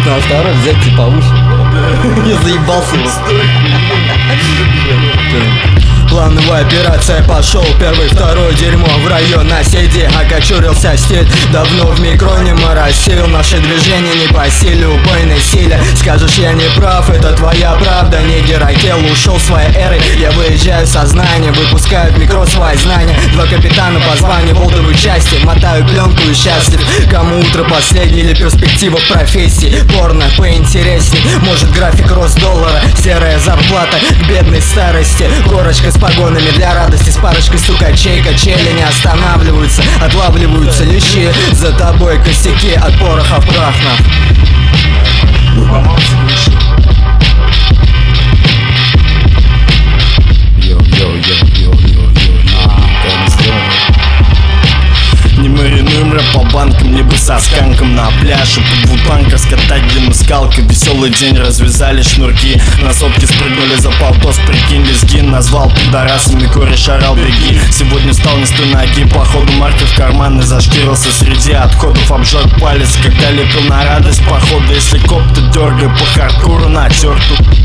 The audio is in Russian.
на второй взять типа повыше. Я заебался его. Плановая операция, пошел первый, второй, дерьмо в район наседи. Окочурился стиль, давно в микро не моросил. Наши движения не по силе, убойной силе. Скажешь, я не прав, это твоя правда. Не Геракел ушел своей эрой. Я выезжаю в сознание, выпускаю в микро свои знания. Два капитана по званию болтовой части. Мотаю пленку и счастлив. Кому утро последнее или перспектива в профессии. Порно поинтересней, может график рост доллара. Серая зарплата к бедной старости. Корочка с погонами для радости, с парочкой стукачей. Качели не останавливаются, отлавливаются лещи. За тобой косяки от пороха в прах. Не маринуем рэп по банкам, небо со сканком на пляже. Под вулпанка скатать длину скалкой. Веселый день, развязали шнурки. На сопки спрыгнули за полтос, прикинь, лезгин. Назвал пидорасами, кореш орал, беги. Сегодня встал не с той ноги, походу марки в карман и зашкирился среди отходов. Обжег палец, когда лепил на радость похода. Если коп, то дергай по хардкору натерту.